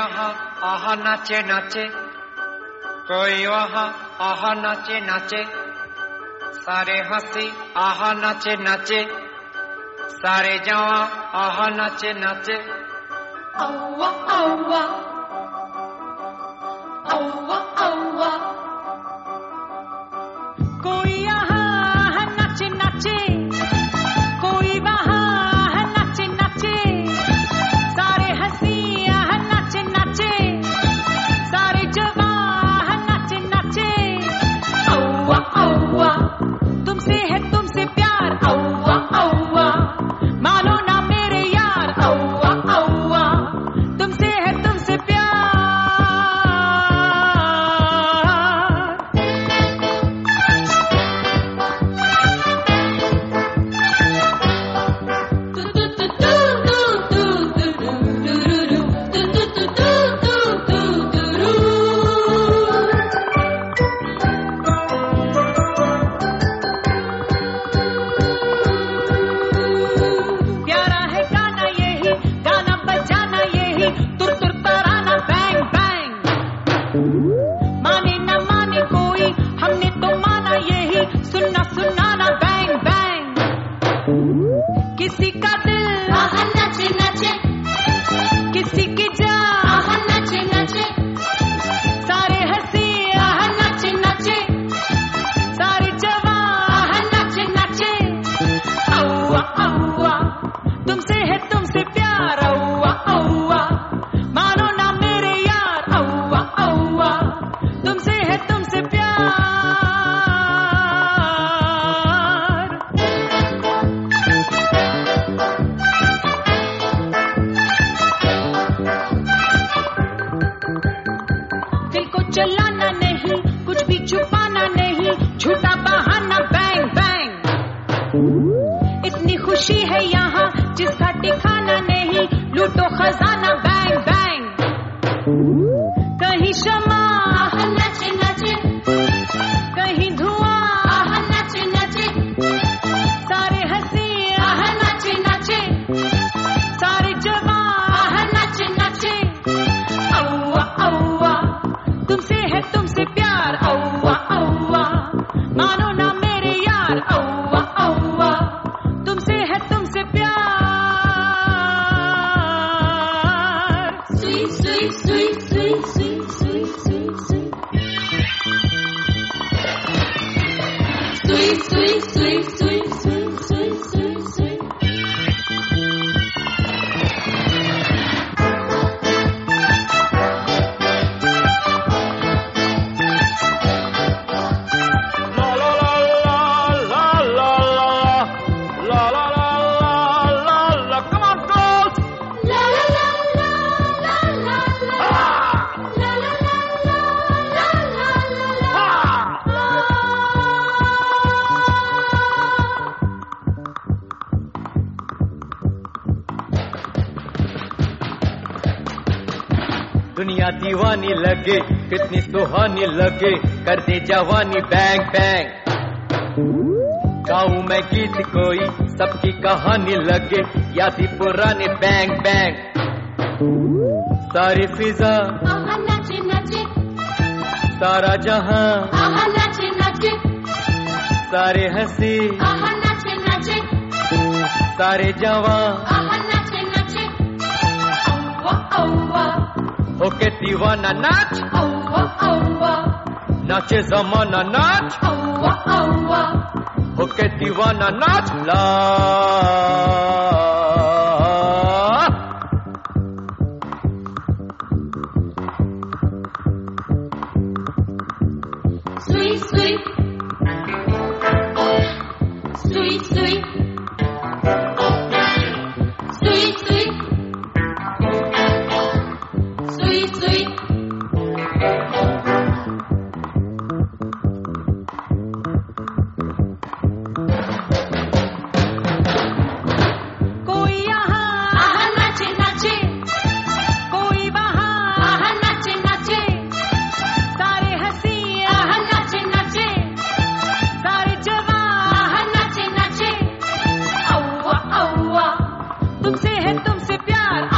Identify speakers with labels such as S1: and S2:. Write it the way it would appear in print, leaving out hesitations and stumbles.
S1: यहाँ आहा नाचे नाचे, कोई वहाँ आहा नाचे नाचे, सारे हंसी आहा नाचे नाचे, सारे जवां आहा नाचे नाचे।
S2: औवा औवा औवा औवा, कोई यहाँ नाचे नाचे, कोई वहाँ नाचे नाचे, सारे हंसी यहाँ नाचे नाचे, सारे जवां नाचे नाचे। औवा औवा, तुमसे है तुमसे प्यार, औवा औवा, मानो ना मेरे यार, औवा औवा, तुमसे है तुमसे प्यार। माने न माने कोई, हमने तो माना यही, सुनना सुनाना बैंग बैंग। किसी का दिल आहा नाचे नाचे, किसी की जान आहा नाचे नाचे, सारे हंसी आहा नाचे नाचे, सारे जवान आहा नाचे नाचे। औवा औवा, तुमसे है तुमसे प्यार, औवा औवा, मानो ना मेरे यार, औवा औवा, तुमसे है तुमसे प्यार। दिल को चलाना नहीं, कुछ भी छुपाना नहीं, झूठा बहाना बैंग बैंग। इतनी खुशी है यहाँ जिसका ठिकाना नहीं, लूटो खजाना बैंग बैंग। कहीं शमा आहा नाचे नाचे, कहीं धुआं आहा नाचे नाचे, सारे हंसी आहा नाचे नाचे, सारे जवां आहा नाचे नाचे। औवा औवा, तुमसे है तुमसे प्यार, औवा औवा, मानो ना मेरे यार, औवा औवा, तुमसे है तुमसे प्यार। सुई सुई सुई सुई सुई सुई सुई सुई, सुई सुई सुई सुई सुई सुई सुई सुई।
S3: दुनिया दीवानी लगे, कितनी सुहानी लगे, कर दे जवानी बैंग बैंग। गाऊं मैं गीत कोई, सबकी कहानी लगे, यादी पुरानी बैंग बैंग। सारी फिजा
S2: आहा नाचे नाचे,
S3: सारा जहां
S2: आहा नाचे नाचे,
S3: सारे हंसी
S2: आहा नाचे नाचे,
S3: सारे जवां
S2: आहा नाचे नाचे। औवा औवा
S3: होके दीवाना नाच,
S2: औवा औवा,
S3: नाचे जमाना नाच,
S2: औवा औवा,
S3: होके दीवाना नाच। ला
S2: सुई सुई सुई सुई सुई सुई सुई सुई। कोई यहाँ आहा नाचे नाचे, कोई वहाँ आहा नाचे नाचे, सारे हंसी आहा नाचे नाचे, सारे जवां आहा नाचे नाचे। औवा औवा, तुमसे है तुमसे प्यार,